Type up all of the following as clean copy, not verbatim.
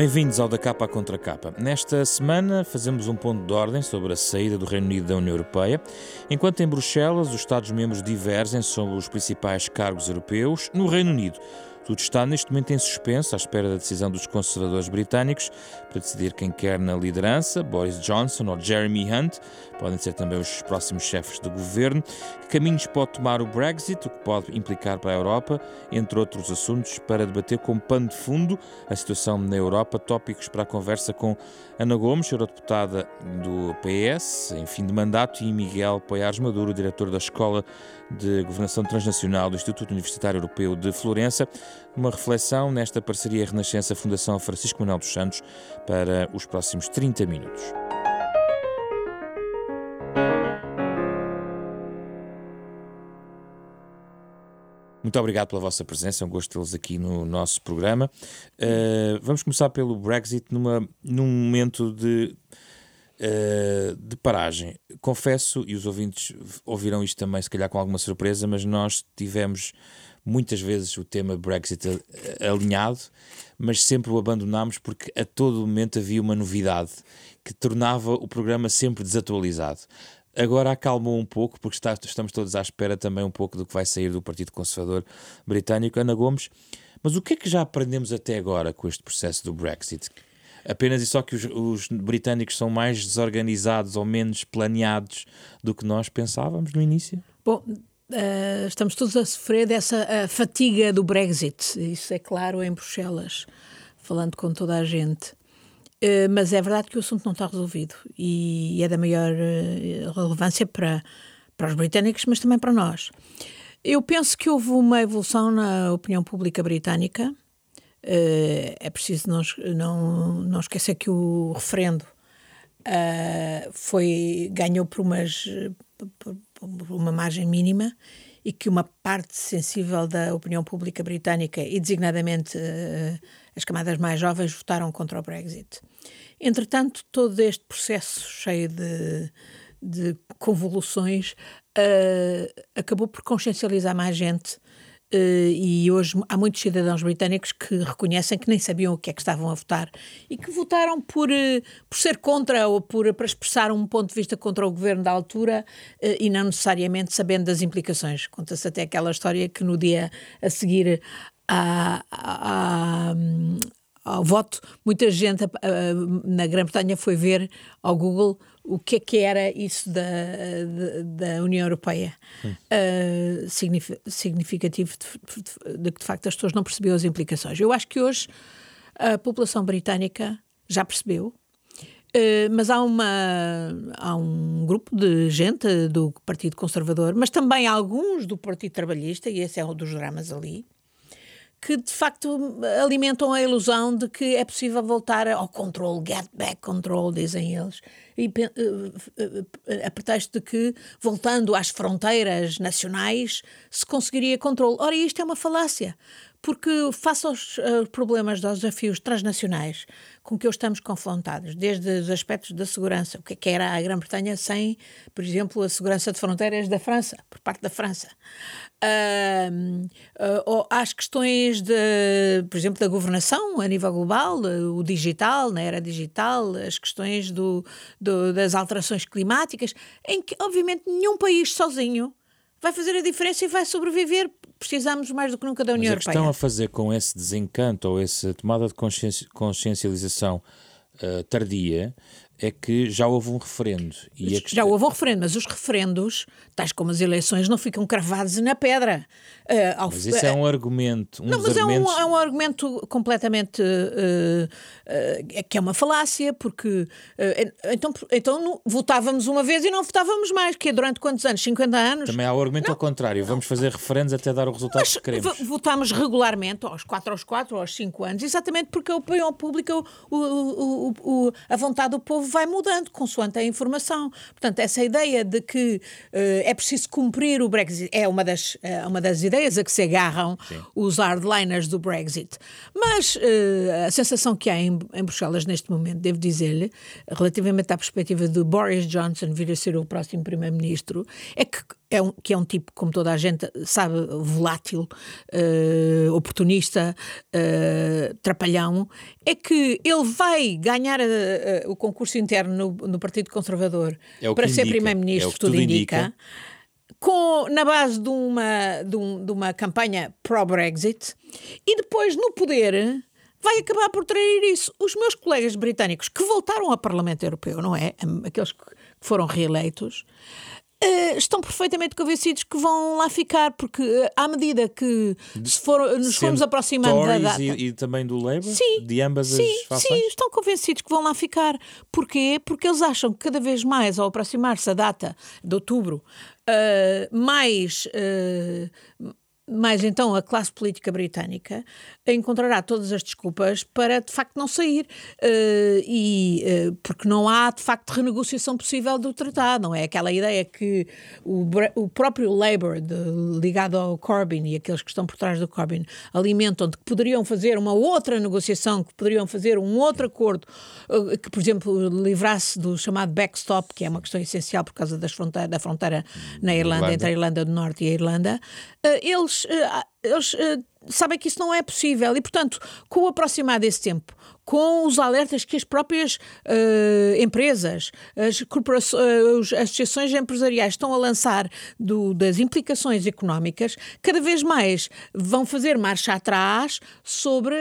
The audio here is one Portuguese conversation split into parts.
Bem-vindos ao Da Capa à Contra Capa. Nesta semana fazemos um ponto de ordem sobre a saída do Reino Unido da União Europeia. Enquanto em Bruxelas os Estados-membros divergem sobre os principais cargos europeus, no Reino Unido tudo está neste momento em suspenso, à espera da decisão dos conservadores britânicos para decidir quem quer na liderança, Boris Johnson ou Jeremy Hunt, podem ser também os próximos chefes de governo. Que caminhos pode tomar o Brexit, o que pode implicar para a Europa, entre outros assuntos, para debater como pano de fundo a situação na Europa, tópicos para a conversa com Ana Gomes, eurodeputada do PS, em fim de mandato, e Miguel Poiares Maduro, diretor da Escola de Governação Transnacional do Instituto Universitário Europeu de Florença, uma reflexão nesta parceria Renascença Fundação Francisco Manuel dos Santos para os próximos 30 minutos. Muito obrigado pela vossa presença, é um gosto tê-los aqui no nosso programa. Vamos começar pelo Brexit num momento de paragem. Confesso, e os ouvintes ouviram isto também, se calhar com alguma surpresa, mas nós tivemos muitas vezes o tema Brexit alinhado, mas sempre o abandonámos porque a todo momento havia uma novidade que tornava o programa sempre desatualizado. Agora acalmou um pouco, porque estamos todos à espera também um pouco do que vai sair do Partido Conservador Britânico. Ana Gomes, mas o que é que já aprendemos até agora com este processo do Brexit? Apenas e só que os britânicos são mais desorganizados ou menos planeados do que nós pensávamos no início? Bom, estamos todos a sofrer dessa fatiga do Brexit, isso é claro em Bruxelas, falando com toda a gente. Mas é verdade que o assunto não está resolvido e é da maior relevância para os britânicos, mas também para nós. Eu penso que houve uma evolução na opinião pública britânica. É preciso não esquecer que o referendo ganhou por uma margem mínima e que uma parte sensível da opinião pública britânica e designadamente as camadas mais jovens votaram contra o Brexit. Entretanto, todo este processo cheio de convoluções acabou por consciencializar mais gente. E hoje há muitos cidadãos britânicos que reconhecem que nem sabiam o que é que estavam a votar e que votaram por ser contra ou para expressar um ponto de vista contra o governo da altura e não necessariamente sabendo das implicações. Conta-se até aquela história que no dia a seguir ao voto, muita gente na Grã-Bretanha foi ver ao Google o que era isso da União Europeia. Significativo de que, de facto, as pessoas não percebiam as implicações. Eu acho que hoje a população britânica já percebeu, mas há um grupo de gente do Partido Conservador, mas também alguns do Partido Trabalhista, e esse é um dos dramas ali, que de facto alimentam a ilusão de que é possível voltar ao controle, get back control, dizem eles, e a pretexto de que, voltando às fronteiras nacionais, se conseguiria controle. Ora, isto é uma falácia, porque face aos problemas, dos desafios transnacionais com que hoje estamos confrontados, desde os aspectos da segurança, o que era a Grã-Bretanha sem, por exemplo, a segurança de fronteiras da França, por parte da França, às questões, por exemplo, da governação a nível global, o digital, na era digital, as questões das alterações climáticas, em que, obviamente, nenhum país sozinho vai fazer a diferença e vai sobreviver. Precisamos mais do que nunca da União Europeia. Mas a questão a fazer com esse desencanto ou essa tomada de consciencialização tardia é que já houve um referendo. Já houve um referendo, mas os referendos, tais como as eleições, não ficam cravados na pedra. Mas isso é um argumento. É um argumento completamente que é uma falácia, porque então votávamos uma vez e não votávamos mais, que é durante quantos anos? 50 anos? Também há o argumento ao contrário. Vamos fazer referendos até dar o resultado que queremos. Votámos regularmente, aos 4, aos 5 anos, exatamente porque a opinião pública, a vontade do povo vai mudando consoante a informação. Portanto, essa ideia de que é preciso cumprir o Brexit é uma das ideias a que se agarram. Sim. Os hardliners do Brexit. Mas a sensação que há em Bruxelas neste momento, devo dizer-lhe, relativamente à perspectiva de Boris Johnson vir a ser o próximo primeiro-ministro, é que que é um tipo, como toda a gente sabe, volátil, oportunista, trapalhão, é que ele vai ganhar o concurso interno no Partido Conservador para ser primeiro-ministro, tudo indica. Na base de uma campanha pró-Brexit, e depois no poder vai acabar por trair isso. Os meus colegas britânicos que voltaram ao Parlamento Europeu, não é? Aqueles que foram reeleitos, estão perfeitamente convencidos que vão lá ficar, porque à medida que nos formos aproximando da data... E também do Labour? Sim, de ambas as fações? Sim, estão convencidos que vão lá ficar. Porquê? Porque eles acham que cada vez mais, ao aproximar-se a data de outubro, mais então a classe política britânica encontrará todas as desculpas para de facto não sair, porque não há de facto renegociação possível do tratado. Não é aquela ideia que o próprio Labour, ligado ao Corbyn, e aqueles que estão por trás do Corbyn alimentam, de que poderiam fazer uma outra negociação, que poderiam fazer um outro acordo que, por exemplo, livrasse do chamado backstop, que é uma questão essencial por causa da fronteira na Irlanda, entre a Irlanda do Norte e a Irlanda. Eles sabem que isso não é possível e, portanto, com o aproximar desse tempo, com os alertas que as próprias empresas, as corporações, as associações empresariais estão a lançar das implicações económicas, cada vez mais vão fazer marcha atrás sobre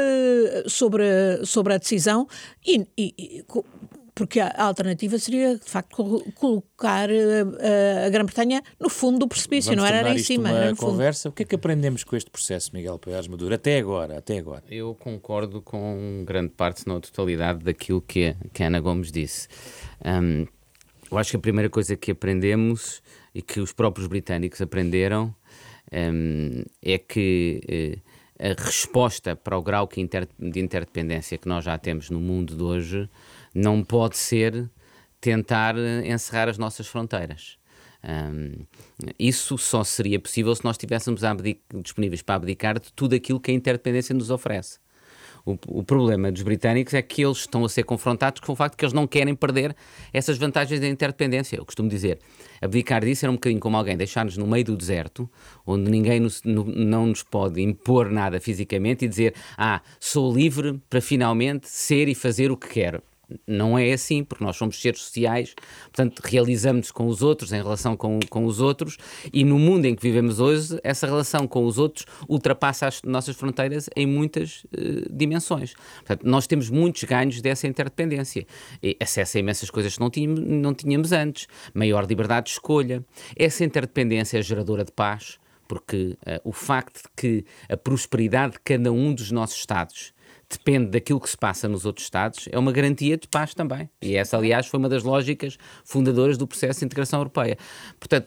a decisão porque a alternativa seria, de facto, colocar a Grã-Bretanha no fundo do precipício, não era em cima. Era no conversa. O que é que aprendemos com este processo, Miguel Paiás Maduro, até agora? Eu concordo com grande parte, se não a totalidade, daquilo que a Ana Gomes disse. Eu acho que a primeira coisa que aprendemos e que os próprios britânicos aprenderam é que a resposta para o grau de interdependência que nós já temos no mundo de hoje não pode ser tentar encerrar as nossas fronteiras. Isso só seria possível se nós estivéssemos disponíveis para abdicar de tudo aquilo que a interdependência nos oferece. O problema dos britânicos é que eles estão a ser confrontados com o facto de que eles não querem perder essas vantagens da interdependência. Eu costumo dizer, abdicar disso era um bocadinho como alguém deixar-nos no meio do deserto, onde ninguém não nos pode impor nada fisicamente e dizer, sou livre para finalmente ser e fazer o que quero. Não é assim, porque nós somos seres sociais, portanto realizamos-nos com os outros, em relação com os outros, e no mundo em que vivemos hoje, essa relação com os outros ultrapassa as nossas fronteiras em muitas dimensões. Portanto, nós temos muitos ganhos dessa interdependência. E acesso a imensas coisas que não tínhamos antes, maior liberdade de escolha. Essa interdependência é geradora de paz, porque o facto de que a prosperidade de cada um dos nossos Estados depende daquilo que se passa nos outros Estados, é uma garantia de paz também. E essa, aliás, foi uma das lógicas fundadoras do processo de integração europeia. Portanto,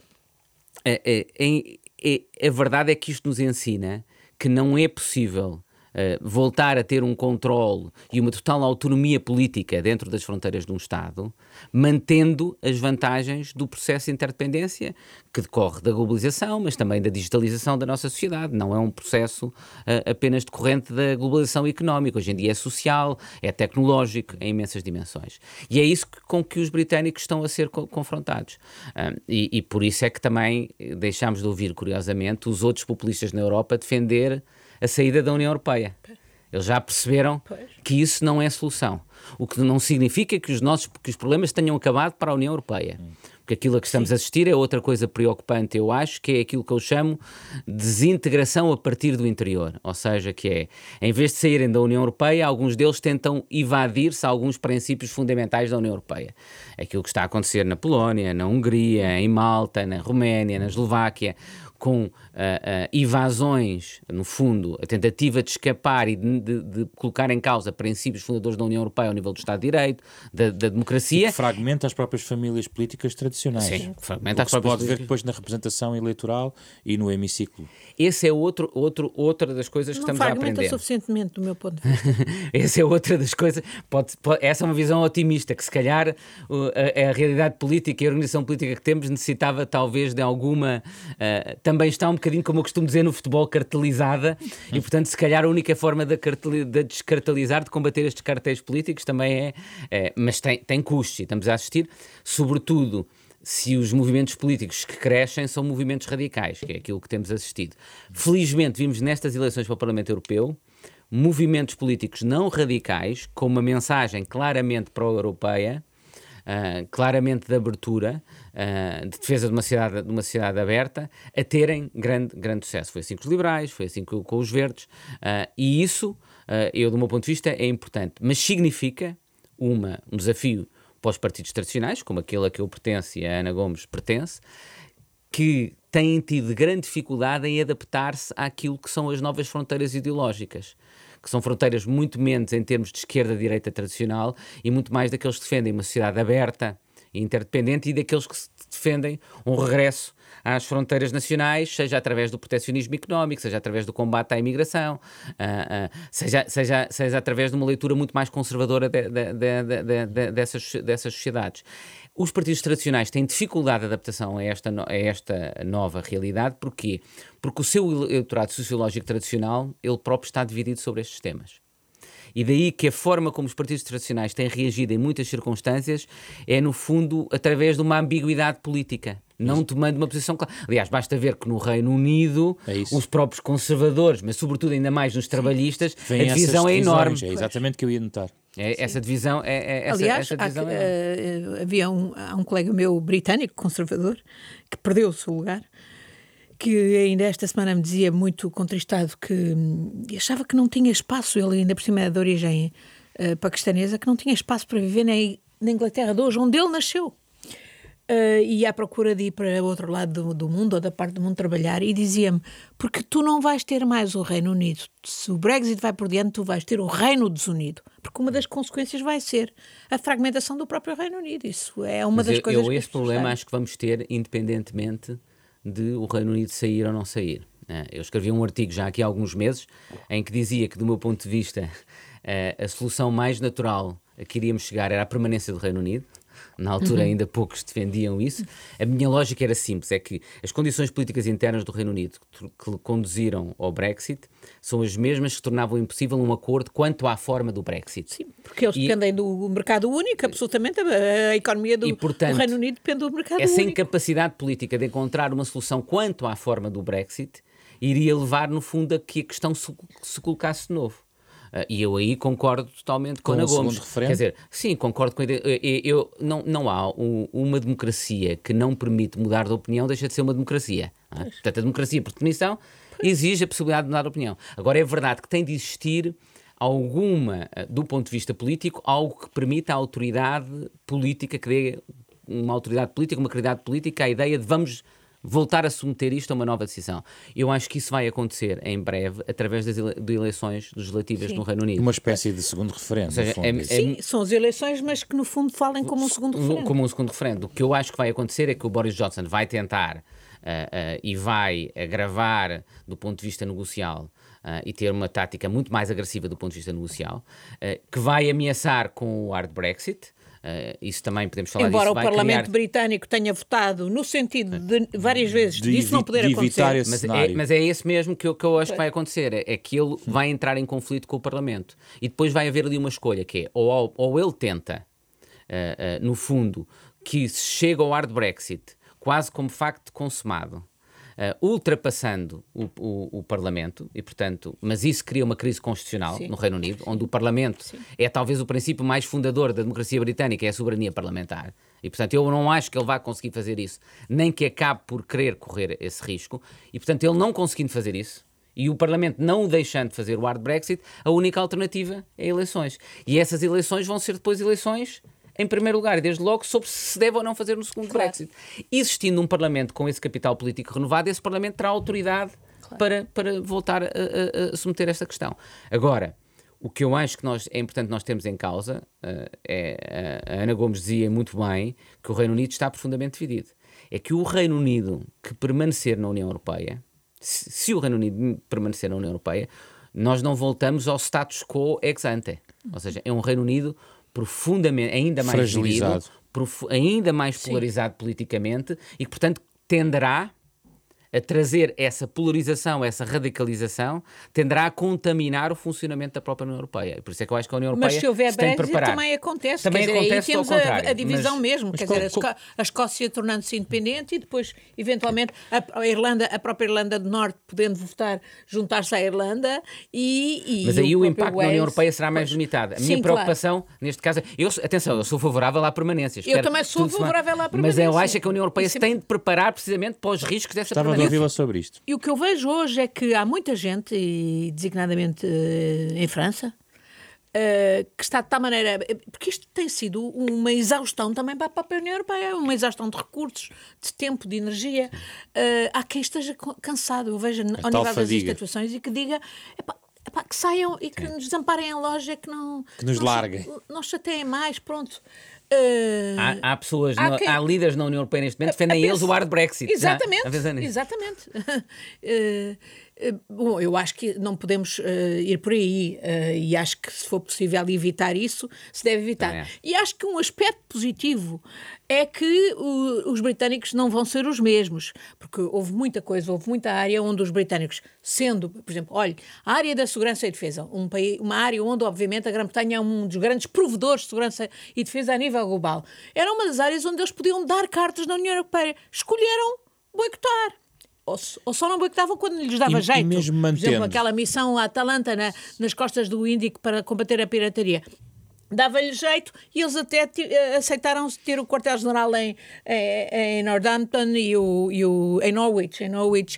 a verdade é que isto nos ensina que não é possível voltar a ter um controle e uma total autonomia política dentro das fronteiras de um Estado, mantendo as vantagens do processo de interdependência que decorre da globalização, mas também da digitalização da nossa sociedade. Não é um processo apenas decorrente da globalização económica. Hoje em dia é social, é tecnológico, em imensas dimensões. E é isso com que os britânicos estão a ser confrontados. E por isso é que também deixámos de ouvir, curiosamente, os outros populistas na Europa defender a saída da União Europeia. Eles já perceberam que isso não é solução. O que não significa que os problemas tenham acabado para a União Europeia. Porque aquilo a que estamos a assistir é outra coisa preocupante, eu acho, que é aquilo que eu chamo de desintegração a partir do interior. Ou seja, que é, em vez de saírem da União Europeia, alguns deles tentam evadir-se a alguns princípios fundamentais da União Europeia. Aquilo que está a acontecer na Polónia, na Hungria, em Malta, na Roménia, na Eslováquia, com evasões, no fundo, a tentativa de escapar e de colocar em causa princípios fundadores da União Europeia ao nível do Estado de Direito, da democracia. E fragmenta as próprias famílias políticas tradicionais. Sim, fragmenta as próprias. Se pode ver depois na representação eleitoral e no hemiciclo. Esse é outra das coisas que estamos a aprender. Não fragmenta suficientemente, do meu ponto de vista. Essa é outra das coisas. Essa é uma visão otimista, que se calhar a realidade política e a organização política que temos necessitava talvez de alguma... também está um bocadinho, como eu costumo dizer, no futebol, cartelizada, e portanto se calhar a única forma de descartelizar, de combater estes cartéis políticos também mas tem custos, e estamos a assistir sobretudo se os movimentos políticos que crescem são movimentos radicais, que é aquilo que temos assistido. Felizmente vimos nestas eleições para o Parlamento Europeu movimentos políticos não radicais, com uma mensagem claramente pró-europeia, claramente de abertura, de defesa de uma sociedade aberta, a terem grande sucesso. Foi assim com os liberais, foi assim com os verdes, e isso, eu, do meu ponto de vista, é importante, mas significa um desafio para os partidos tradicionais, como aquele a que eu pertenço e a Ana Gomes pertence, que têm tido grande dificuldade em adaptar-se àquilo que são as novas fronteiras ideológicas, que são fronteiras muito menos em termos de esquerda-direita tradicional e muito mais daqueles que defendem uma sociedade aberta e interdependente e daqueles que defendem um regresso às fronteiras nacionais, seja através do proteccionismo económico, seja através do combate à imigração, seja através de uma leitura muito mais conservadora dessas sociedades. Os partidos tradicionais têm dificuldade de adaptação a esta nova realidade. Porquê? Porque o seu eleitorado sociológico tradicional, ele próprio está dividido sobre estes temas. E daí que a forma como os partidos tradicionais têm reagido em muitas circunstâncias é, no fundo, através de uma ambiguidade política. Não tomando uma posição clara. Aliás, basta ver que no Reino Unido os próprios conservadores, mas sobretudo ainda mais nos trabalhistas, a divisão é enorme. É exatamente o que eu ia notar. Essa divisão Aliás, havia um colega meu britânico, conservador, que perdeu o seu lugar, que ainda esta semana me dizia muito contristado que achava que não tinha espaço, ele ainda por cima é de origem paquistanesa, que não tinha espaço para viver na Inglaterra de hoje, onde ele nasceu. E à procura de ir para o outro lado do mundo, ou da parte do mundo trabalhar, e dizia-me, porque tu não vais ter mais o Reino Unido. Se o Brexit vai por diante, tu vais ter o Reino desunido. Porque uma das consequências vai ser a fragmentação do próprio Reino Unido. Isso é uma das coisas que... Esse problema acho que vamos ter, independentemente de o Reino Unido sair ou não sair. Eu escrevi um artigo já aqui há alguns meses, em que dizia que, do meu ponto de vista, a solução mais natural a que iríamos chegar era a permanência do Reino Unido. Na altura ainda poucos defendiam isso. A minha lógica era simples, é que as condições políticas internas do Reino Unido que conduziram ao Brexit são as mesmas que tornavam impossível um acordo quanto à forma do Brexit. Sim, porque eles dependem do mercado único, absolutamente. A economia do Reino Unido depende do mercado único. Essa incapacidade política de encontrar uma solução quanto à forma do Brexit iria levar, no fundo, a que a questão se colocasse de novo. E eu aí concordo totalmente com Ana Gomes. Quer dizer, sim, concordo com a ideia. Não há uma democracia que não permite mudar de opinião, deixa de ser uma democracia. Portanto, a democracia, por definição, exige a possibilidade de mudar de opinião. Agora, é verdade que tem de existir do ponto de vista político, algo que permita à autoridade política, que dê uma autoridade política, uma credibilidade política, a ideia de vamos voltar a submeter isto a uma nova decisão. Eu acho que isso vai acontecer em breve através de eleições legislativas no Reino Unido. Uma espécie de segundo referendo. Ou seja, sim, são as eleições, mas que no fundo falem como um segundo referendo. Como um segundo referendo. O que eu acho que vai acontecer é que o Boris Johnson vai tentar e vai agravar do ponto de vista negocial e ter uma tática muito mais agressiva do ponto de vista negocial, que vai ameaçar com o hard Brexit. Isso também podemos falar Embora disso. o Parlamento britânico tenha votado no sentido de várias vezes disso não poder acontecer. Mas é esse mesmo que eu acho que vai acontecer, é que ele vai entrar em conflito com o Parlamento e depois vai haver ali uma escolha que é ou ele tenta, no fundo, que se chega ao hard Brexit quase como facto consumado, ultrapassando o Parlamento, e portanto, mas isso cria uma crise constitucional no Reino Unido, onde o Parlamento é talvez o princípio mais fundador da democracia britânica, é a soberania parlamentar, e portanto eu não acho que ele vá conseguir fazer isso, nem que acabe por querer correr esse risco, e portanto ele não conseguindo fazer isso, e o Parlamento não o deixando de fazer o hard Brexit, a única alternativa é eleições, e essas eleições vão ser depois eleições em primeiro lugar, e desde logo sobre se deve ou não fazer no segundo Brexit. Existindo um Parlamento com esse capital político renovado, esse Parlamento terá autoridade para voltar a submeter esta questão. Agora, o que eu acho que é importante nós termos em causa, a Ana Gomes dizia muito bem que o Reino Unido está profundamente dividido. É que o Reino Unido que permanecer na União Europeia, se o Reino Unido permanecer na União Europeia, nós não voltamos ao status quo ex ante. Ou seja, é um Reino Unido profundamente, ainda mais dividido, ainda mais polarizado politicamente e que, portanto, tenderá a trazer essa polarização, essa radicalização, tenderá a contaminar o funcionamento da própria União Europeia. Por isso é que eu acho que a União Europeia mas se houver se tem de Brexit preparar. também acontece. Também quer dizer, acontece aí temos ao contrário, a divisão mas mesmo. Quer dizer, a Escócia tornando-se independente e depois, eventualmente, a própria Irlanda do Norte podendo votar, juntar-se à Irlanda mas aí o impacto Wales, na União Europeia será mais limitado. A minha preocupação, neste caso, atenção, eu sou favorável à permanência. Eu também sou favorável à permanência. Mas eu acho que a União Europeia se tem de preparar precisamente para os riscos dessa Estava permanência. a ouvi-la sobre isto. E o que eu vejo hoje é que há muita gente, e designadamente em França, que está de tal maneira... Porque isto tem sido uma exaustão também para a própria União Europeia, uma exaustão de recursos, de tempo, de energia. Há quem esteja cansado, eu vejo ao nível das instituições, e que diga... que saiam e que nos desamparem em loja, que nos larguem. Não chateiem mais, pronto. Há pessoas, há líderes na União Europeia neste momento que defendem eles o hard Brexit. Exatamente. Exatamente. Bom, eu acho que não podemos ir por aí e acho que se for possível evitar isso, se deve evitar. E acho que um aspecto positivo é que os britânicos não vão ser os mesmos, porque houve muita área onde os britânicos, sendo, por exemplo, olha, a área da segurança e defesa, uma área onde, obviamente, a Grã-Bretanha é um dos grandes provedores de segurança e defesa a nível global, era uma das áreas onde eles podiam dar cartas na União Europeia. Escolheram boicotar. Ou só não boicotavam quando lhes dava jeito. E mesmo mantendo. Por exemplo, aquela missão Atalanta nas costas do Índico para combater a pirataria. Dava-lhe jeito e eles até aceitaram ter o quartel-general em Northampton em Norwich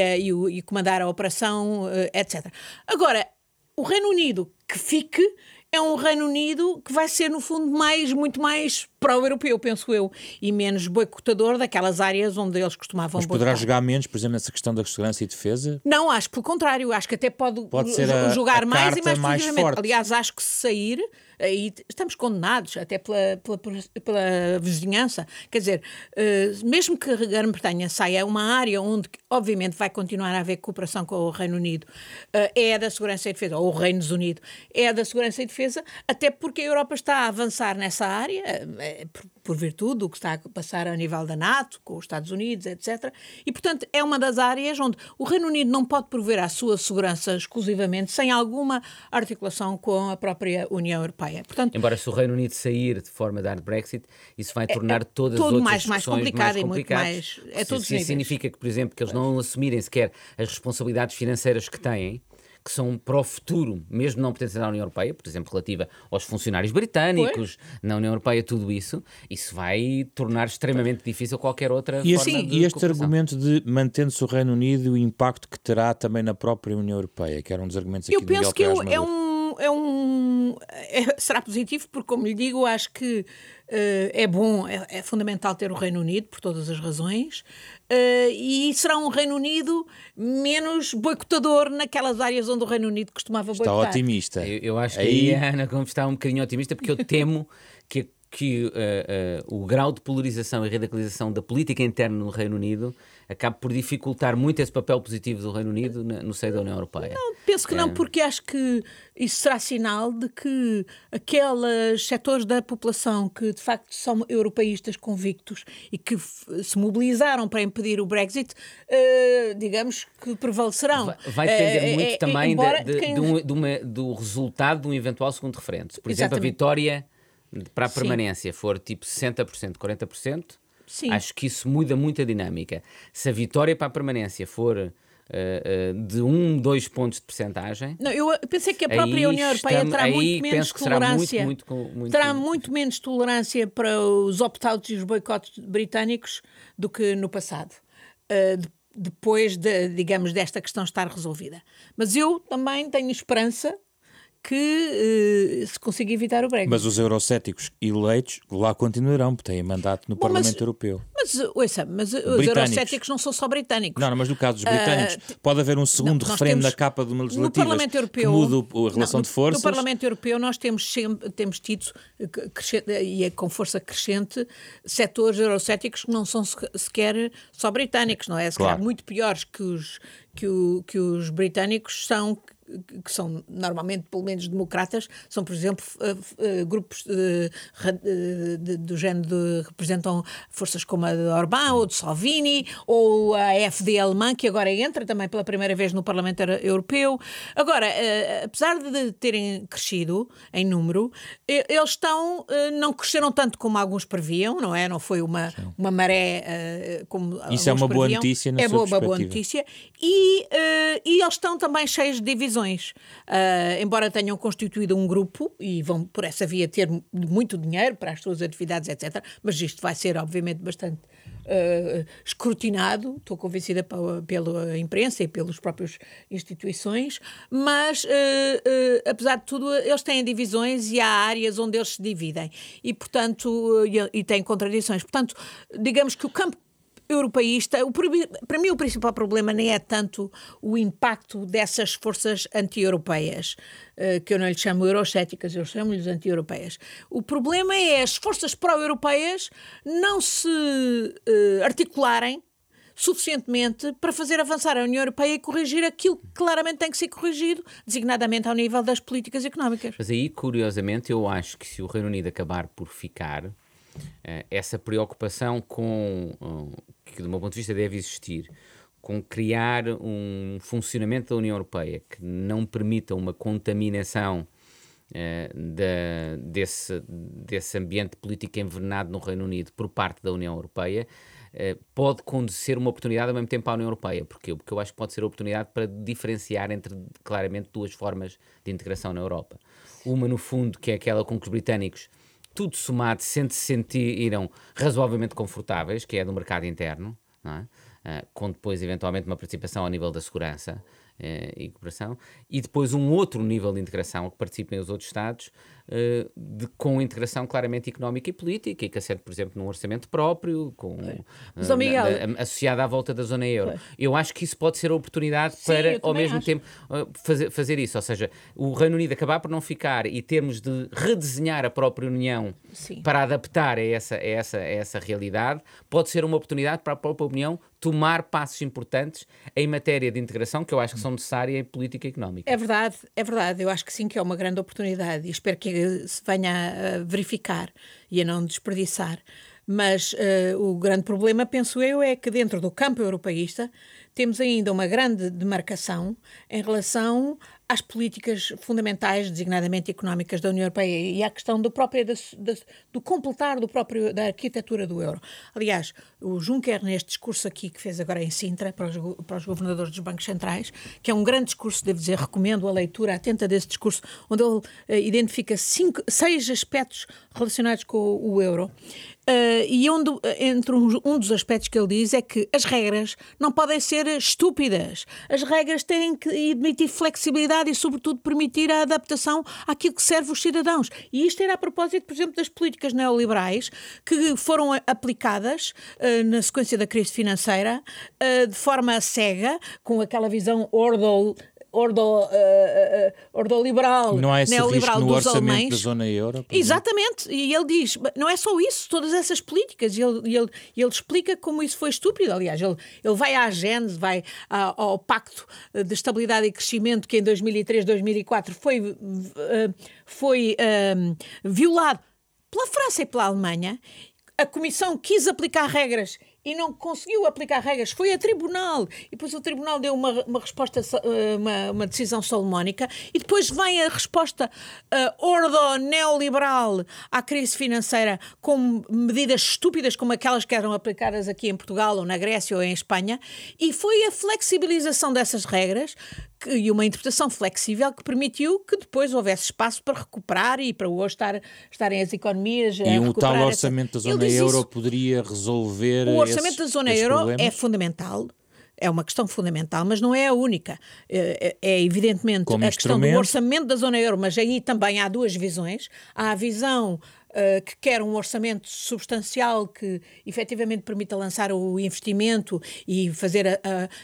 e comandar a operação, etc. Agora, o Reino Unido que fique é um Reino Unido que vai ser, no fundo, muito mais pró-europeu, penso eu, e menos boicotador daquelas áreas onde eles costumavam boicotar. Mas poderá jogar menos, por exemplo, nessa questão da segurança e defesa? Não, acho que pelo contrário, acho que até pode ser jogar mais e mais forte. positivamente. Aliás, acho que se sair, aí estamos condenados até pela vizinhança. Quer dizer, mesmo que a Grã-Bretanha saia, é uma área onde, obviamente, vai continuar a haver cooperação com o Reino Unido, é da segurança e defesa, ou o Reino Unido, é da segurança e defesa, até porque a Europa está a avançar nessa área, por virtude do que está a passar a nível da NATO, com os Estados Unidos, etc. E, portanto, é uma das áreas onde o Reino Unido não pode prover a sua segurança exclusivamente sem alguma articulação com a própria União Europeia. Portanto, embora se o Reino Unido sair de forma de hard Brexit, isso vai tornar todas as outras discussões mais complicado e muito mais... Isso significa que, por exemplo, que eles não assumirem sequer as responsabilidades financeiras que têm, que são para o futuro, mesmo não pertencendo à União Europeia, por exemplo, relativa aos funcionários britânicos, na União Europeia, tudo isso vai tornar extremamente difícil qualquer outra forma de cooperação. E este argumento de mantendo-se o Reino Unido e o impacto que terá também na própria União Europeia, que era um dos argumentos aqui do Miguel Pérez Maduro. Será positivo, porque, como lhe digo, acho que é bom, é fundamental ter o Reino Unido, por todas as razões, e será um Reino Unido menos boicotador naquelas áreas onde o Reino Unido costumava boicotar. Está otimista. Eu acho que aí a Ana Gomes está um bocadinho otimista, porque eu temo que o grau de polarização e radicalização da política interna no Reino Unido acabe por dificultar muito esse papel positivo do Reino Unido no seio da União Europeia. Não, penso que não, porque acho que isso será sinal de que aqueles setores da população que de facto são europeístas convictos e que se mobilizaram para impedir o Brexit, digamos que prevalecerão. Vai depender muito também do resultado de um eventual segundo referendo. Por exemplo, a vitória para a permanência for tipo 60%, 40%, sim, acho que isso muda muito a dinâmica. Se a vitória para a permanência for de 2 pontos de percentagem... Não, eu pensei que a própria União Europeia terá muito menos tolerância. Terá muito menos tolerância para os opt-outs e os boicotes britânicos do que no passado. Depois, digamos, desta questão estar resolvida. Mas eu também tenho esperança que se consiga evitar o Brexit. Mas os eurocéticos eleitos lá continuarão, porque têm mandato no Parlamento Europeu. Mas os eurocéticos não são só britânicos. Não, mas no caso dos britânicos pode haver um segundo referendo na capa de uma legislativa que muda a relação de forças. No Parlamento Europeu nós temos tido, e é com força crescente, setores eurocéticos que não são sequer só britânicos, não é? Se calhar muito piores que os britânicos que são normalmente, pelo menos, democratas, são, por exemplo, grupos do género que representam forças como a de Orbán ou de Salvini, ou a AfD alemã, que agora entra também pela primeira vez no Parlamento Europeu. Agora, apesar de terem crescido em número, eles não cresceram tanto como alguns previam, não é? Não foi uma maré como isso é uma boa notícia na sua perspectiva. Boa notícia. E eles estão também cheios de divisões. Embora tenham constituído um grupo e vão por essa via ter muito dinheiro para as suas atividades, etc., mas isto vai ser obviamente bastante escrutinado, estou convencida pela imprensa e pelas próprias instituições, mas apesar de tudo eles têm divisões e há áreas onde eles se dividem e portanto e têm contradições, portanto digamos que o campo europeísta, para mim o principal problema nem é tanto o impacto dessas forças anti-europeias, que eu não lhes chamo eurocéticas, eu chamo-lhes anti-europeias. O problema é as forças pró-europeias não se articularem suficientemente para fazer avançar a União Europeia e corrigir aquilo que claramente tem que ser corrigido, designadamente ao nível das políticas económicas. Mas aí, curiosamente, eu acho que se o Reino Unido acabar por ficar, essa preocupação que do meu ponto de vista deve existir, com criar um funcionamento da União Europeia que não permita uma contaminação desse ambiente político envenenado no Reino Unido por parte da União Europeia, pode conduzer uma oportunidade ao mesmo tempo à União Europeia. Porquê? Porque eu acho que pode ser a oportunidade para diferenciar entre, claramente, duas formas de integração na Europa. Uma, no fundo, que é aquela com que os britânicos, tudo somado, se sentiram razoavelmente confortáveis, que é do mercado interno, não é? Com depois, eventualmente, uma participação ao nível da segurança e cooperação, e depois um outro nível de integração que participem os outros Estados, com integração claramente económica e política, e que assente, por exemplo, num orçamento próprio, associado à volta da zona euro. Eu acho que isso pode ser a oportunidade para, ao mesmo tempo, fazer isso. Ou seja, o Reino Unido acabar por não ficar e termos de redesenhar a própria União para adaptar a essa realidade, pode ser uma oportunidade para a própria União tomar passos importantes em matéria de integração, que eu acho que são necessárias em política económica. É verdade. Eu acho que sim, que é uma grande oportunidade e espero que se venha a verificar e a não desperdiçar. Mas o grande problema, penso eu, é que dentro do campo europeísta temos ainda uma grande demarcação em relação às políticas fundamentais, designadamente económicas da União Europeia e à questão do completar da arquitetura do euro. Aliás, o Juncker, neste discurso aqui que fez agora em Sintra, para os governadores dos bancos centrais, que é um grande discurso, devo dizer, recomendo a leitura atenta desse discurso, onde ele identifica 6 aspectos relacionados com o euro. E entre um dos aspectos que ele diz é que as regras não podem ser estúpidas. As regras têm que admitir flexibilidade e, sobretudo, permitir a adaptação àquilo que serve os cidadãos. E isto era a propósito, por exemplo, das políticas neoliberais que foram aplicadas na sequência da crise financeira de forma cega, com aquela visão ordoliberal, não há esse neoliberal risco no dos orçamento alemães. Da zona euro? Exatamente, e ele diz, não é só isso, todas essas políticas, e ele explica como isso foi estúpido. Aliás, ele vai à Gênese, vai ao Pacto de Estabilidade e Crescimento, que em 2003, 2004 foi violado pela França e pela Alemanha. A Comissão quis aplicar regras e não conseguiu aplicar regras, foi a Tribunal, e depois o Tribunal deu uma resposta, uma decisão salomónica, e depois vem a resposta ordo-neoliberal à crise financeira com medidas estúpidas como aquelas que eram aplicadas aqui em Portugal, ou na Grécia, ou em Espanha, e foi a flexibilização dessas regras e uma interpretação flexível que permitiu que depois houvesse espaço para recuperar e para hoje estarem as economias a recuperar. E tal orçamento da zona euro poderia resolver o orçamento da zona euro problemas? É fundamental, é uma questão fundamental, mas não é a única. É evidentemente como a questão do orçamento da zona euro, mas aí também há duas visões. Há a visão que quer um orçamento substancial que efetivamente permita lançar o investimento e fazer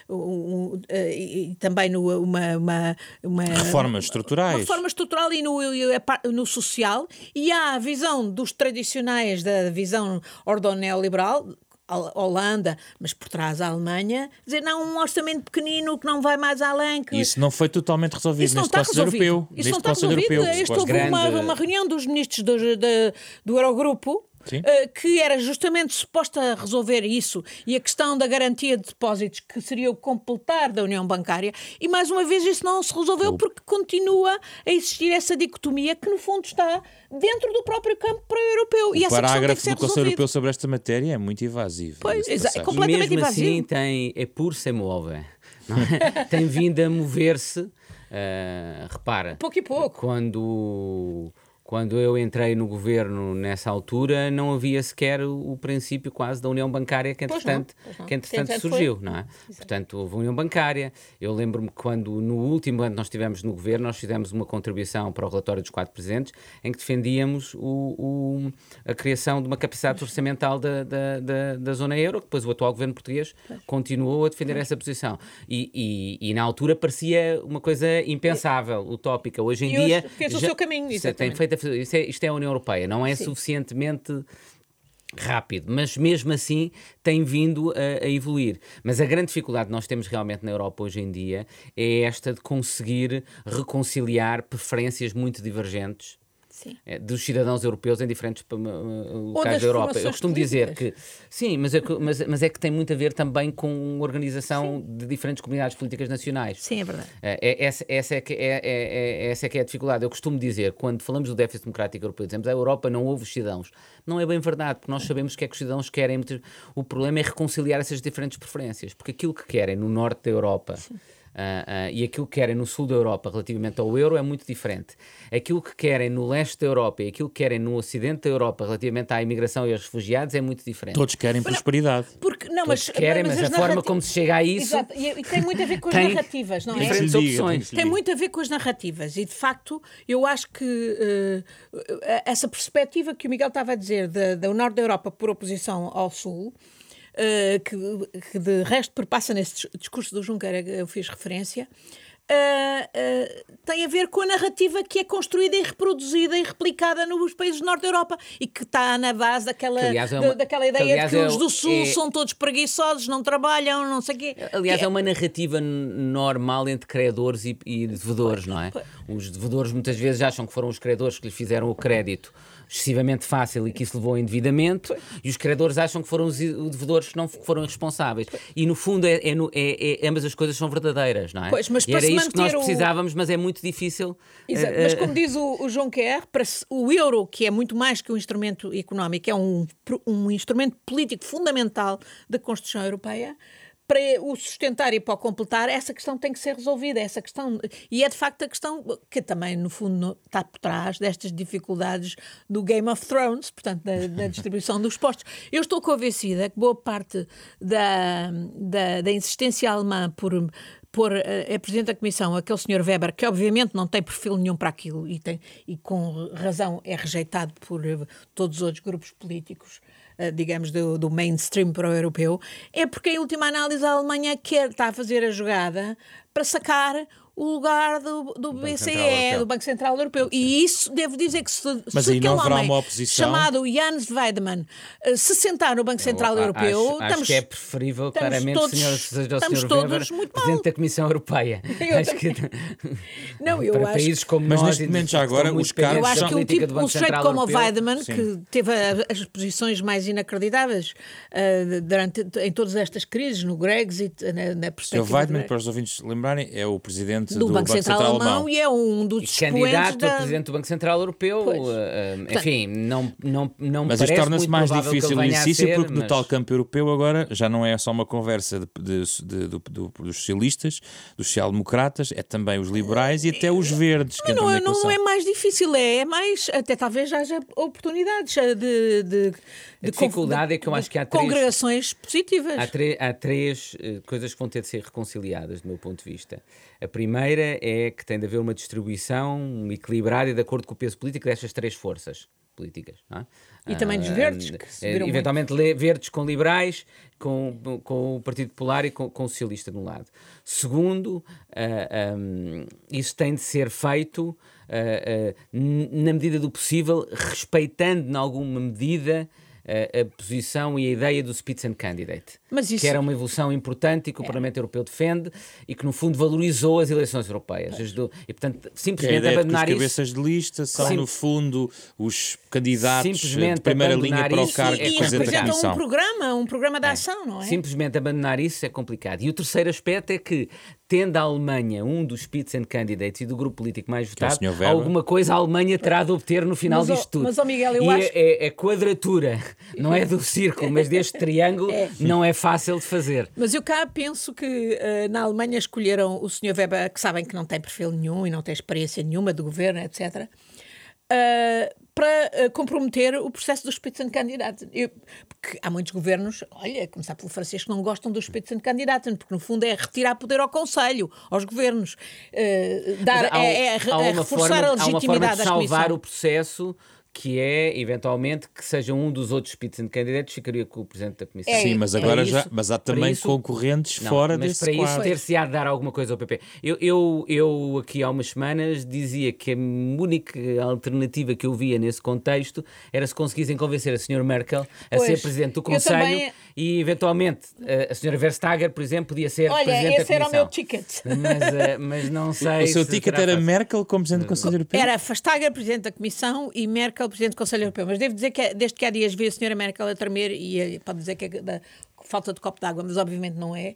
e também uma reformas estruturais. Uma reforma estrutural e no social. E há a visão dos tradicionais da visão ordo-neoliberal, a Holanda, mas por trás a Alemanha, dizer não, um orçamento pequenino que não vai mais além. Que... Isso não foi totalmente resolvido Isso não neste está Conselho resolvido. Europeu. Isso não está resolvido. Houve uma reunião dos ministros do Eurogrupo, que era justamente suposta a resolver isso e a questão da garantia de depósitos, que seria o completar da União Bancária, e mais uma vez isso não se resolveu porque continua a existir essa dicotomia que no fundo está dentro do próprio campo europeu. E o essa parágrafo questão tem que ser do Conselho Europeu sobre esta matéria é muito evasivo. Pois, é completamente mesmo evasivo. assim é por se move. Tem vindo a mover-se, repara, pouco e pouco. Quando eu entrei no governo nessa altura, não havia sequer o princípio quase da União Bancária que entretanto surgiu, não é? Portanto, houve a União Bancária. Eu lembro-me que quando no último ano que nós estivemos no governo, nós fizemos uma contribuição para o relatório dos 4 presidentes, em que defendíamos a criação de uma capacidade orçamental da zona euro, que depois o atual governo português continuou a defender essa posição. E na altura parecia uma coisa impensável, utópica. Hoje em dia... fez o seu caminho, tem feito isto é a União Europeia, não é suficientemente rápido, mas mesmo assim tem vindo a evoluir. Mas a grande dificuldade que nós temos realmente na Europa hoje em dia é esta de conseguir reconciliar preferências muito divergentes dos cidadãos europeus em diferentes locais da Europa. Eu costumo dizer que sim, mas é que tem muito a ver também com a organização de diferentes comunidades políticas nacionais. Sim, é verdade. Essa é que é a dificuldade. Eu costumo dizer, quando falamos do déficit democrático europeu, dizemos a Europa não ouve os cidadãos. Não é bem verdade, porque nós sabemos o que é que os cidadãos querem. O problema é reconciliar essas diferentes preferências, porque aquilo que querem no norte da Europa e aquilo que querem no sul da Europa relativamente ao euro é muito diferente. Aquilo que querem no leste da Europa e aquilo que querem no ocidente da Europa relativamente à imigração e aos refugiados é muito diferente. Todos querem prosperidade. Todos querem, mas a forma como se chega a isso... Exato. E tem muito a ver com as narrativas, não é? Diferentes opções. Tem muito a ver com as narrativas e, de facto, eu acho que essa perspectiva que o Miguel estava a dizer do norte da Europa por oposição ao sul, que de resto perpassa nesse discurso do Juncker a que eu fiz referência, tem a ver com a narrativa que é construída e reproduzida e replicada nos países do norte da Europa e que está na base daquela ideia de que os do sul são todos preguiçosos, não trabalham, não sei o quê. Aliás, é uma narrativa normal entre credores e devedores, não é? Os devedores muitas vezes acham que foram os credores que lhes fizeram o crédito excessivamente fácil e que isso levou ao endividamento, e os credores acham que foram os devedores que não foram responsáveis. E no fundo ambas as coisas são verdadeiras, não é? Pois, mas e era isso que nós precisávamos, mas é muito difícil. Exato, mas como diz o Juncker, o euro, que é muito mais que um instrumento económico, é um instrumento político fundamental da construção europeia. Para o sustentar e para o completar, essa questão tem que ser resolvida. Essa questão, e é de facto a questão que também, no fundo, está por trás destas dificuldades do Game of Thrones, portanto, da distribuição dos postos. Eu estou convencida que boa parte da insistência alemã por a Presidente da Comissão, aquele Sr. Weber, que obviamente não tem perfil nenhum para aquilo e com razão é rejeitado por todos os outros grupos políticos, digamos, do mainstream para-europeu, é porque, em última análise, a Alemanha está a fazer a jogada para sacar o lugar do BCE, do Banco Central Europeu. E isso, devo dizer que se aquele homem oposição chamado Jens Weidmann se sentar no Banco Central Europeu... Acho que é preferível, claramente, seja o Sr. Weber, Presidente da Comissão Europeia. Para países como nós... Mas neste momento, já agora, os cargos... Eu acho que um sujeito como o Weidmann, que teve as posições mais inacreditáveis em todas estas crises, no Brexit, na perspectiva... O Weidmann, para os ouvintes lembrarem, é o presidente do Banco Central Alemão e é um dos candidato a presidente do Banco Central Europeu. Enfim, não mas isto torna-se mais difícil o exercício porque no tal campo europeu agora já não é só uma conversa dos socialistas, dos social-democratas, é também os liberais e até os verdes que entram na equação. Não é mais difícil, é mais, até talvez haja oportunidades de dificuldade é que eu acho que há congregações positivas. Há três coisas que vão ter de ser reconciliadas do meu ponto de vista. A primeira é que tem de haver uma distribuição equilibrada de acordo com o peso político destas três forças políticas. Não é? E também dos verdes, que se viram eventualmente verdes com liberais, com o Partido Popular e com o Socialista de um lado. Segundo, isso tem de ser feito na medida do possível, respeitando, em alguma medida, a posição e a ideia do Spitzencandidate, Mas que era uma evolução importante e que o Parlamento Europeu defende e que, no fundo, valorizou as eleições europeias. E, portanto, simplesmente abandonar isso... Os cabeças de lista são, no fundo, os candidatos de primeira linha para o cargo e de Presidente da Comissão. Um programa de ação, não é? Simplesmente abandonar isso é complicado. E o terceiro aspecto é que, tendo a Alemanha um dos Spitzenkandidates e do grupo político mais votado, alguma coisa a Alemanha terá de obter no final disto tudo. Mas, Miguel, eu acho... a quadratura, não é do círculo, mas deste triângulo, não é fácil de fazer. Mas eu cá penso que na Alemanha escolheram o Sr. Weber, que sabem que não tem perfil nenhum e não tem experiência nenhuma de governo, etc., para comprometer o processo do Spitzenkandidaten. Porque há muitos governos, olha, a começar pelo francês, que não gostam do Spitzenkandidaten, porque no fundo é retirar poder ao Conselho, aos governos, reforçar a legitimidade há uma forma de da salvar Comissão. O processo, que é, eventualmente, que seja um dos outros Spitzenkandidatos ficaria com o Presidente da Comissão. Sim, mas agora mas há também concorrentes fora desse quadro. Mas para isso ter-se-á de dar alguma coisa ao PP. Eu aqui há umas semanas dizia que a única alternativa que eu via nesse contexto era se conseguissem convencer a Sra. Merkel a ser Presidente do Conselho e, eventualmente, a Sra. Verstager, por exemplo, podia ser Presidente da Comissão. Olha, esse era o meu ticket. Mas não sei. O seu ticket era Merkel como Presidente do Conselho Europeu? Era Verstager, Presidente da Comissão, e Merkel, Presidente do Conselho Europeu. Mas devo dizer que desde que há dias vi a Sra. Merkel a tremer, e pode dizer que é da falta de copo d'água, mas obviamente não é.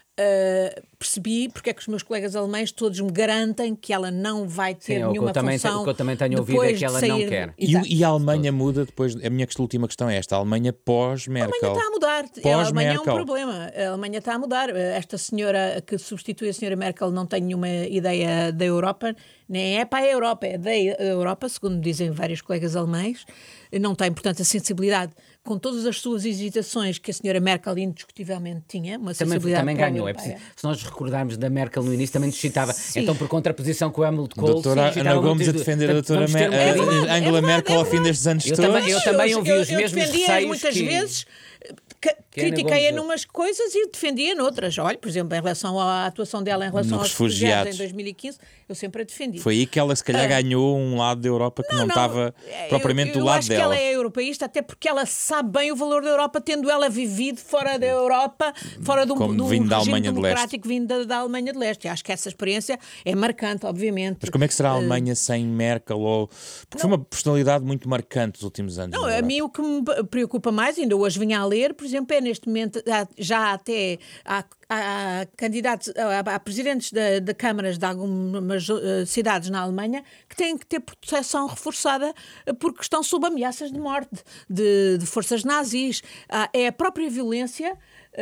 Percebi porque é que os meus colegas alemães todos me garantem que ela não vai ter nenhuma função. O que eu também tenho ouvido é que ela não quer. E a Alemanha muda depois. A minha última questão é esta: a Alemanha pós-Merkel. A Alemanha está a mudar. A Alemanha é um problema. A Alemanha está a mudar. Esta senhora que substitui a senhora Merkel não tem nenhuma ideia da Europa, nem é para a Europa, é da Europa, segundo dizem vários colegas alemães. Não tem, portanto, a sensibilidade, com todas as suas hesitações que a senhora Merkel indiscutivelmente tinha, uma sensibilidade também ganhou. Se nós recordarmos da Merkel no início, também nos citava. Sim. Então, por contraposição com o Helmut Kohl... Doutora Ana Gomes a defender a doutora Angela Merkel ao fim destes anos todos. Eu também ouvi os mesmos receios muitas vezes... Critiquei-a numas coisas e defendia noutras. Olha, por exemplo, em relação à atuação dela em relação aos refugiados em 2015, eu sempre a defendi. Foi aí que ela se calhar ganhou um lado da Europa que não estava propriamente do lado dela. Eu acho que ela é europeísta, até porque ela sabe bem o valor da Europa, tendo ela vivido fora da Europa, fora do regime democrático vindo da Alemanha de Leste. Eu acho que essa experiência é marcante, obviamente. Mas como é que será a Alemanha sem Merkel? Porque foi uma personalidade muito marcante nos últimos anos. Não, a mim o que me preocupa mais, ainda hoje vinha a ler, por exemplo, é neste momento, já até há candidatos, há presidentes de câmaras de algumas cidades na Alemanha que têm que ter proteção reforçada porque estão sob ameaças de morte de forças nazis. É a própria violência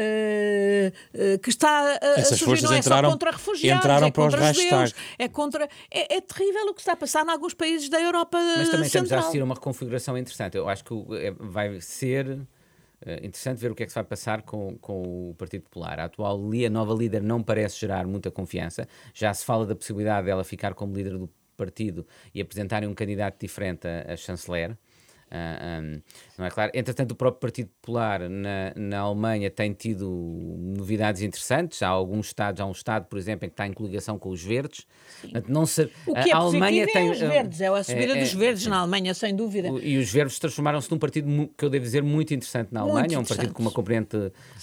que está a surgir, não é só contra refugiados, é contra judeus, é terrível o que está a passar em alguns países da Europa central. Mas também estamos a assistir a uma reconfiguração interessante. Eu acho que vai ser interessante ver o que é que se vai passar com o Partido Popular. A nova líder não parece gerar muita confiança. Já se fala da possibilidade dela ficar como líder do partido e apresentarem um candidato diferente a chanceler. Não é claro? Entretanto, o próprio Partido Popular na Alemanha tem tido novidades interessantes. Há um estado, por exemplo, em que está em coligação com os verdes. Não se, o que é Alemanha tem os verdes, é a subida dos verdes na Alemanha, sem dúvida. E os verdes transformaram-se num partido que eu devo dizer muito interessante na Alemanha. É um partido com uma componente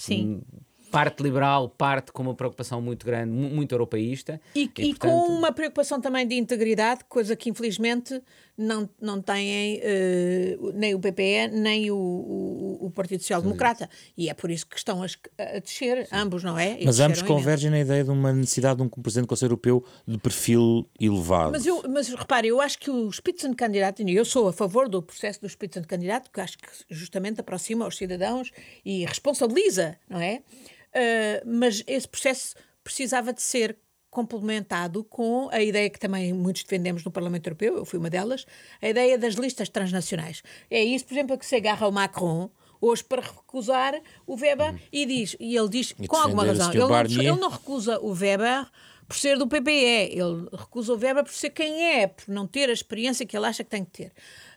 parte liberal, parte com uma preocupação muito grande, muito europeísta. E portanto, com uma preocupação também de integridade, coisa que infelizmente não têm nem o PPE, nem o Partido Social Democrata. E é por isso que estão a descer, ambos, não é? Mas ambos convergem na ideia de uma necessidade de um Presidente do Conselho Europeu de perfil elevado. Mas repare, eu acho que o Spitzenkandidat, e eu sou a favor do processo do Spitzenkandidat, porque acho que justamente aproxima os cidadãos e responsabiliza, não é? Mas esse processo precisava de ser complementado com a ideia que também muitos defendemos no Parlamento Europeu, eu fui uma delas, a ideia das listas transnacionais. É isso, por exemplo, que se agarra o Macron hoje para recusar o Weber e ele diz com alguma razão, ele não recusa o Weber por ser do PPE, ele recusa o Weber por ser quem é, por não ter a experiência que ele acha que tem que ter.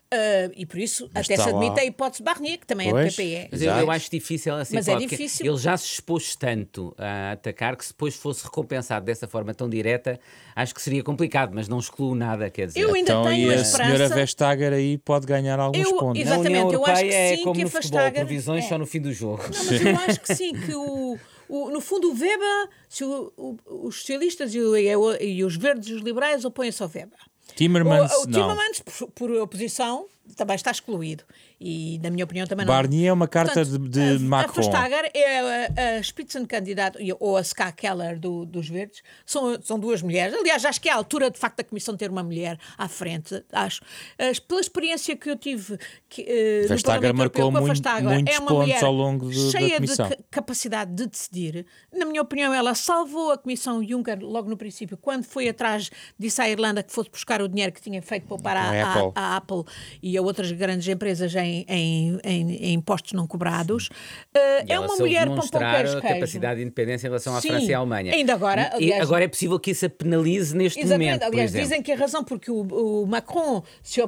E por isso Mas até está se admite lá. a hipótese Barnier, que também é Pois. do PPE. Mas Exato. eu acho difícil assim, Mas é porque difícil. ele já se expôs tanto a atacar que se depois fosse recompensado dessa forma tão direta, acho que seria complicado, mas não excluo nada, quer dizer. Eu ainda Então, tenho e a a senhora esperança. Vestager aí pode ganhar alguns Eu- pontos. exato. Na União Exatamente, eu acho que Europeia é sim, como que no a futebol, Vestager- previsões é. só no fim do jogo. Não, mas eu acho que sim, que no fundo o Weber, se os socialistas e os verdes e os liberais opõem-se ao Weber. Timmermans, O não. Timmermans, por oposição, também está excluído. E, na minha opinião, também Barnier é uma carta de Macron. A Vestager é a Spitzenkandidat, ou a Ska Keller dos Verdes. São duas mulheres. Aliás, acho que é a altura, de facto, da Comissão ter uma mulher à frente. Acho. Pela experiência que eu tive no Vestager Parlamento marcou Europeu com a muitos Vestager, é uma pontos mulher ao longo da cheia Comissão. de capacidade de decidir. Na minha opinião, ela salvou a Comissão Juncker logo no princípio, quando foi atrás, disse à Irlanda que fosse buscar o dinheiro que tinha feito poupar à Apple e a outras grandes empresas em impostos não cobrados. E É ela uma soube mulher com demonstrar poucas a capacidade de independência em relação à Sim, França e à Alemanha. ainda agora, E aliás- agora é possível que isso a penalize neste Exatamente. momento, por Aliás, exemplo. dizem que a razão porque o Macron se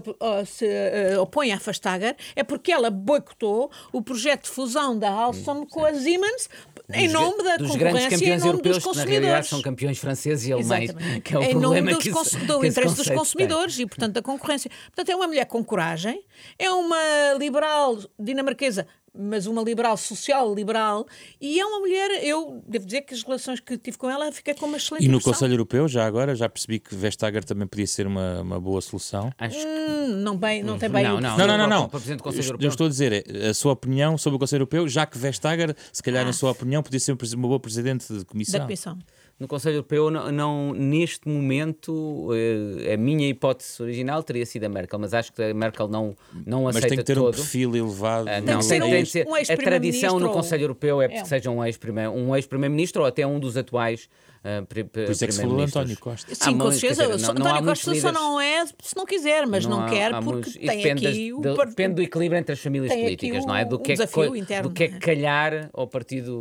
opõe à Vestager é porque ela boicotou o projeto de fusão da Alstom com a Siemens em nome da dos grandes concorrência e em campeões nome europeus, dos que na realidade consumidores. são campeões franceses e alemães, Exatamente. que é o em problema nome que do esse interesse dos conceito consumidores e, portanto, da concorrência. Portanto, é uma mulher com coragem, é uma liberal dinamarquesa, mas uma liberal social, liberal, e é uma mulher, eu devo dizer que as relações que tive com ela, fiquei com uma excelente E no impressão. Conselho Europeu, já agora, já percebi que Vestager também podia ser uma boa solução. Acho que Não tem bem o Não, perfil. Não. Para Presidente do Conselho Eu Europeu. estou a dizer a sua opinião sobre o Conselho Europeu, já que Vestager, se calhar, na sua opinião, podia ser uma boa presidente de Da comissão. Comissão. No Conselho Europeu, não, neste momento, a minha hipótese original teria sido a Merkel, mas acho que a Merkel não Mas aceita tem que ter todo. um perfil elevado. Não, que ser tem de ser. um A ex-primeiro-ministro tradição no ou- Conselho Europeu é que É. seja um ex-primeiro-ministro ou até um dos atuais Por isso é que se falou de António primeiros-ministros. Costa. Sim, com muitos, quer certeza. dizer, não há António muitos Costa só líderes- não é se não quiser, mas não quer há porque muitos- e tem depende aqui depende do equilíbrio entre as famílias tem aqui políticas, não é? Do um que é que, desafio interno, do que é não é? que calhar ao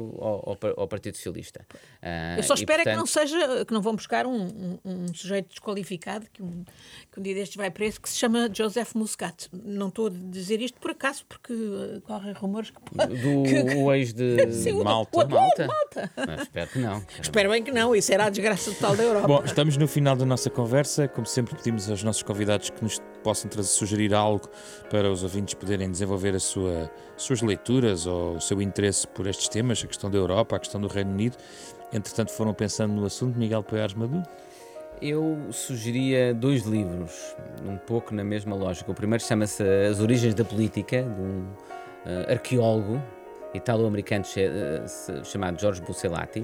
Partido Socialista. Eu só E, espero é que portanto, não seja, que não vão buscar um sujeito desqualificado que um dia destes vai preso, que se chama Joseph Muscat. Não estou a dizer isto por acaso, porque correm rumores que o ex de Sim, o Malta. de Malta. Mas espero que não. Espero bem que não, isso era a desgraça total da Europa. Bom, estamos no final da nossa conversa. Como sempre, pedimos aos nossos convidados que nos possam sugerir algo para os ouvintes poderem desenvolver as suas leituras ou o seu interesse por estes temas, a questão da Europa, a questão do Reino Unido. Entretanto, foram pensando no assunto. Miguel Poiares Maduro. Eu sugeria 2 livros, um pouco na mesma lógica. O primeiro chama-se As Origens da Política, de um arqueólogo italo-americano chamado Jorge Bucellati.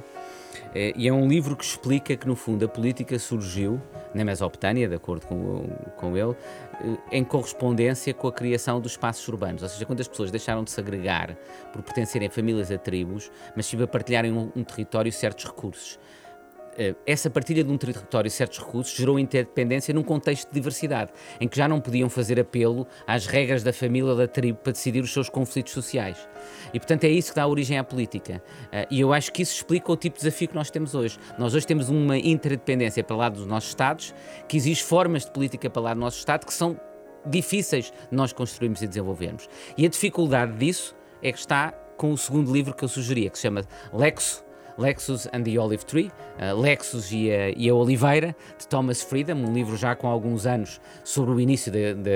E é um livro que explica que, no fundo, a política surgiu na Mesopotâmia, de acordo com ele, em correspondência com a criação dos espaços urbanos. Ou seja, quando as pessoas deixaram de se agregar por pertencerem a famílias, a tribos, mas sim a partilharem um território e certos recursos. Essa partilha de um território e certos recursos gerou interdependência num contexto de diversidade, em que já não podiam fazer apelo às regras da família ou da tribo para decidir os seus conflitos sociais. E, portanto, é isso que dá origem à política. E eu acho que isso explica o tipo de desafio que nós temos hoje. Nós hoje temos uma interdependência para lá dos nossos Estados, que exige formas de política para lá do nosso Estado que são difíceis de nós construirmos e desenvolvermos. E a dificuldade disso é que está com o segundo livro que eu sugeria, que se chama Lexus and the Olive Tree, Lexus e a Oliveira, de Thomas Friedman, um livro já com alguns anos sobre o início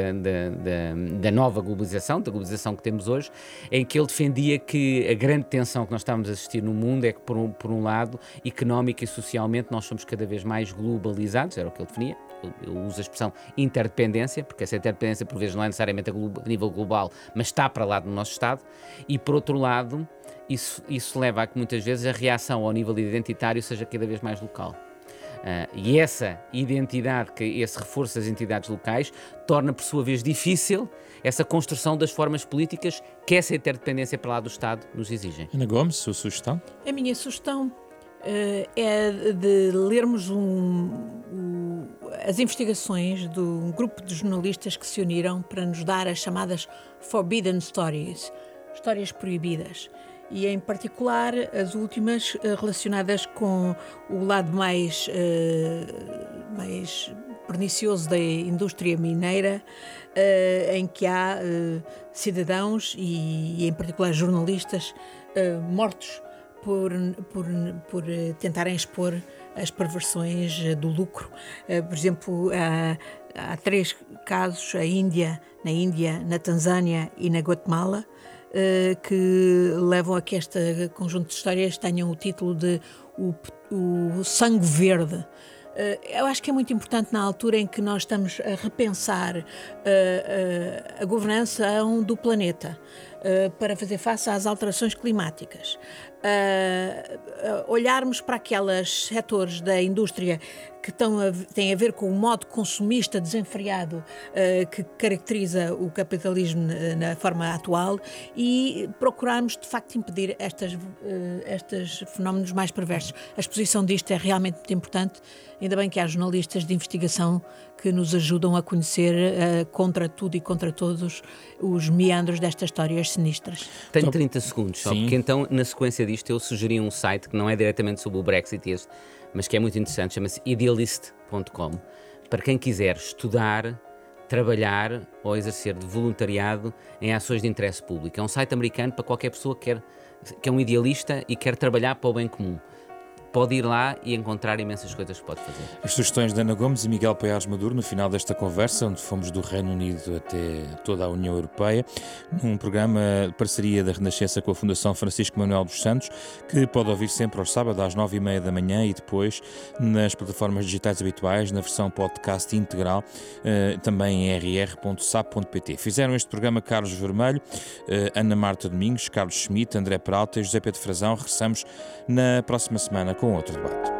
da nova globalização, da globalização que temos hoje, em que ele defendia que a grande tensão que nós estamos a assistir no mundo é que, por um lado, económica e socialmente, nós somos cada vez mais globalizados, era o que ele definia. Eu uso a expressão interdependência, porque essa interdependência por vezes não é necessariamente a nível global, mas está para lá do nosso Estado, e por outro lado, isso leva a que muitas vezes a reação ao nível identitário seja cada vez mais local. E essa identidade, esse reforço das entidades locais, torna por sua vez difícil essa construção das formas políticas que essa interdependência para lá do Estado nos exigem. Ana Gomes, sua sugestão? A minha sugestão é de lermos as investigações de um grupo de jornalistas que se uniram para nos dar as chamadas Forbidden Stories, histórias proibidas. E, em particular, as últimas relacionadas com o lado mais pernicioso da indústria mineira, em que há cidadãos e em particular jornalistas mortos por tentarem expor as perversões do lucro. Por exemplo, há 3 casos na Índia, na Tanzânia e na Guatemala, que levam a que este conjunto de histórias tenham o título de o sangue verde. Eu acho que é muito importante na altura em que nós estamos a repensar a governação do planeta para fazer face às alterações climáticas, olharmos para aqueles setores da indústria que têm a ver com o modo consumista desenfreado que caracteriza o capitalismo na forma atual e procurarmos de facto impedir estes fenómenos mais perversos. A exposição disto é realmente muito importante, ainda bem que há jornalistas de investigação que nos ajudam a conhecer contra tudo e contra todos os meandros destas histórias sinistras. Tenho 30 segundos só, porque então na sequência disto eu sugeri um site que não é diretamente sobre o Brexit mas que é muito interessante, chama-se idealist.com, para quem quiser estudar, trabalhar ou exercer de voluntariado em ações de interesse público. É um site americano para qualquer pessoa que é um idealista e quer trabalhar para o bem comum. Pode ir lá e encontrar imensas coisas que pode fazer. As sugestões de Ana Gomes e Miguel Paiares Maduro no final desta conversa, onde fomos do Reino Unido até toda a União Europeia, num programa de parceria da Renascença com a Fundação Francisco Manuel dos Santos, que pode ouvir sempre aos sábados às 9h30 da manhã e depois nas plataformas digitais habituais, na versão podcast integral, também em rr.sap.pt. Fizeram este programa Carlos Vermelho, Ana Marta Domingos, Carlos Schmidt, André Peralta e José Pedro Frazão. Regressamos na próxima semana com outro debate.